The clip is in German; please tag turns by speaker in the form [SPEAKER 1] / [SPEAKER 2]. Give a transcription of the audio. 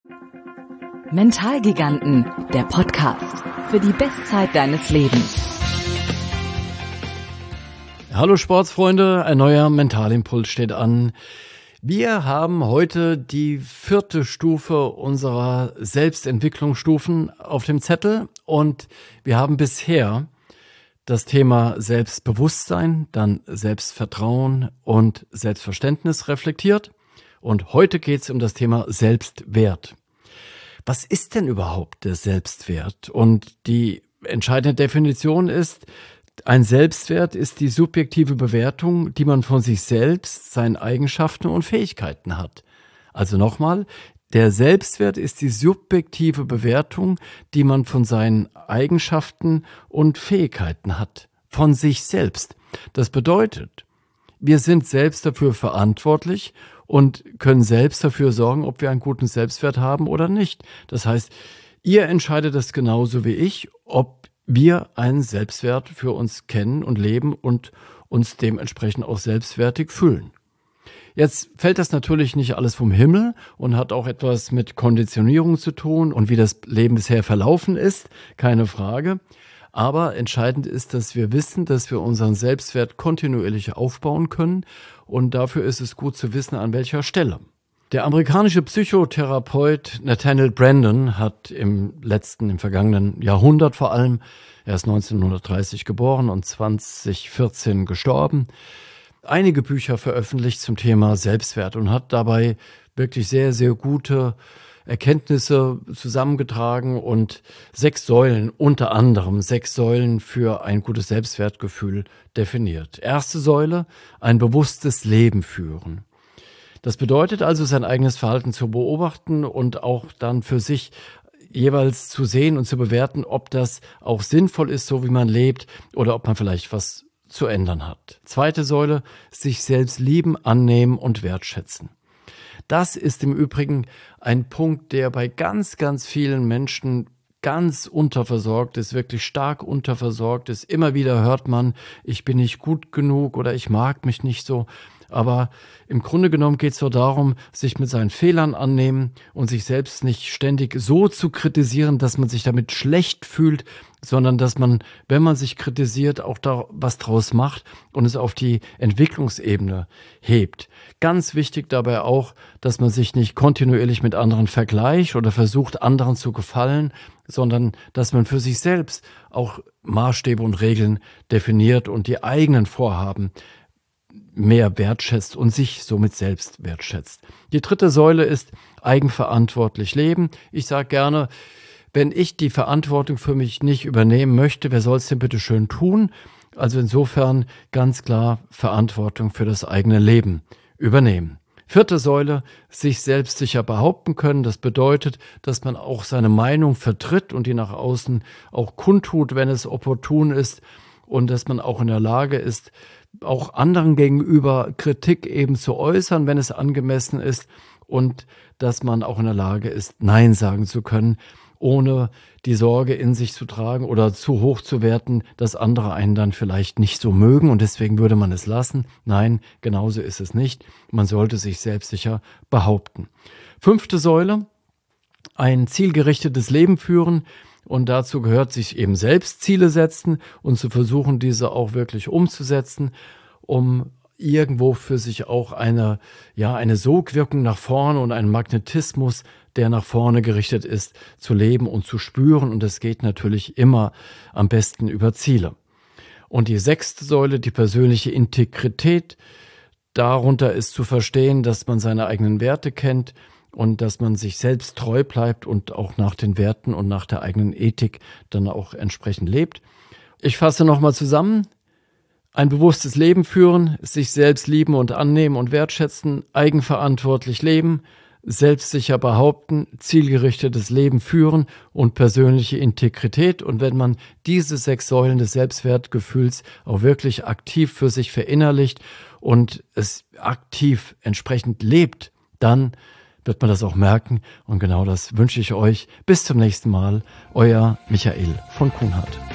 [SPEAKER 1] Mentalgiganten, der Podcast für die Bestzeit deines Lebens.
[SPEAKER 2] Hallo Sportsfreunde, ein neuer Mentalimpuls steht an. Wir haben heute die 4. Stufe unserer Selbstentwicklungsstufen auf dem Zettel und wir haben bisher das Thema Selbstbewusstsein, dann Selbstvertrauen und Selbstverständnis reflektiert und heute geht es um das Thema Selbstwert. Was ist denn überhaupt der Selbstwert? Und die entscheidende Definition ist, ein Selbstwert ist die subjektive Bewertung, die man von sich selbst, seinen Eigenschaften und Fähigkeiten hat. Also nochmal, der Selbstwert ist die subjektive Bewertung, die man von seinen Eigenschaften und Fähigkeiten hat. Von sich selbst. Das bedeutet, wir sind selbst dafür verantwortlich und können selbst dafür sorgen, ob wir einen guten Selbstwert haben oder nicht. Das heißt, ihr entscheidet das genauso wie ich, ob wir einen Selbstwert für uns kennen und leben und uns dementsprechend auch selbstwertig fühlen. Jetzt fällt das natürlich nicht alles vom Himmel und hat auch etwas mit Konditionierung zu tun und wie das Leben bisher verlaufen ist, keine Frage. Aber entscheidend ist, dass wir wissen, dass wir unseren Selbstwert kontinuierlich aufbauen können und dafür ist es gut zu wissen, an welcher Stelle. Der amerikanische Psychotherapeut Nathaniel Branden hat im vergangenen Jahrhundert vor allem, er ist 1930 geboren und 2014 gestorben, einige Bücher veröffentlicht zum Thema Selbstwert und hat dabei wirklich sehr, sehr gute Erkenntnisse zusammengetragen und 6 Säulen, unter anderem 6 Säulen für ein gutes Selbstwertgefühl definiert. Erste Säule, ein bewusstes Leben führen. Das bedeutet also, sein eigenes Verhalten zu beobachten und auch dann für sich jeweils zu sehen und zu bewerten, ob das auch sinnvoll ist, so wie man lebt oder ob man vielleicht was zu ändern hat. Zweite Säule, sich selbst lieben, annehmen und wertschätzen. Das ist im Übrigen ein Punkt, der bei ganz, ganz vielen Menschen ganz unterversorgt ist, wirklich stark unterversorgt ist. Immer wieder hört man, ich bin nicht gut genug oder ich mag mich nicht so. Aber im Grunde genommen geht es so darum, sich mit seinen Fehlern annehmen und sich selbst nicht ständig so zu kritisieren, dass man sich damit schlecht fühlt, sondern dass man, wenn man sich kritisiert, auch da was draus macht und es auf die Entwicklungsebene hebt. Ganz wichtig dabei auch, dass man sich nicht kontinuierlich mit anderen vergleicht oder versucht, anderen zu gefallen, sondern dass man für sich selbst auch Maßstäbe und Regeln definiert und die eigenen Vorhaben mehr wertschätzt und sich somit selbst wertschätzt. Die 3. Säule ist eigenverantwortlich leben. Ich sage gerne, wenn ich die Verantwortung für mich nicht übernehmen möchte, wer soll es denn bitte schön tun? Also insofern ganz klar Verantwortung für das eigene Leben übernehmen. 4. Säule, sich selbstsicher behaupten können. Das bedeutet, dass man auch seine Meinung vertritt und die nach außen auch kundtut, wenn es opportun ist und dass man auch in der Lage ist, auch anderen gegenüber Kritik eben zu äußern, wenn es angemessen ist und dass man auch in der Lage ist, Nein sagen zu können, ohne die Sorge in sich zu tragen oder zu hoch zu werten, dass andere einen dann vielleicht nicht so mögen und deswegen würde man es lassen. Nein, genauso ist es nicht. Man sollte sich selbstsicher behaupten. 5. Säule, ein zielgerichtetes Leben führen. Und dazu gehört, sich eben selbst Ziele setzen und zu versuchen, diese auch wirklich umzusetzen, um irgendwo für sich auch eine Sogwirkung nach vorne und einen Magnetismus, der nach vorne gerichtet ist, zu leben und zu spüren. Und das geht natürlich immer am besten über Ziele. Und die 6. Säule, die persönliche Integrität, darunter ist zu verstehen, dass man seine eigenen Werte kennt, und dass man sich selbst treu bleibt und auch nach den Werten und nach der eigenen Ethik dann auch entsprechend lebt. Ich fasse nochmal zusammen. Ein bewusstes Leben führen, sich selbst lieben und annehmen und wertschätzen, eigenverantwortlich leben, selbstsicher behaupten, zielgerichtetes Leben führen und persönliche Integrität. Und wenn man diese 6 Säulen des Selbstwertgefühls auch wirklich aktiv für sich verinnerlicht und es aktiv entsprechend lebt, dann wird man das auch merken. Und genau das wünsche ich euch. Bis zum nächsten Mal. Euer Michael von Kuhnhardt.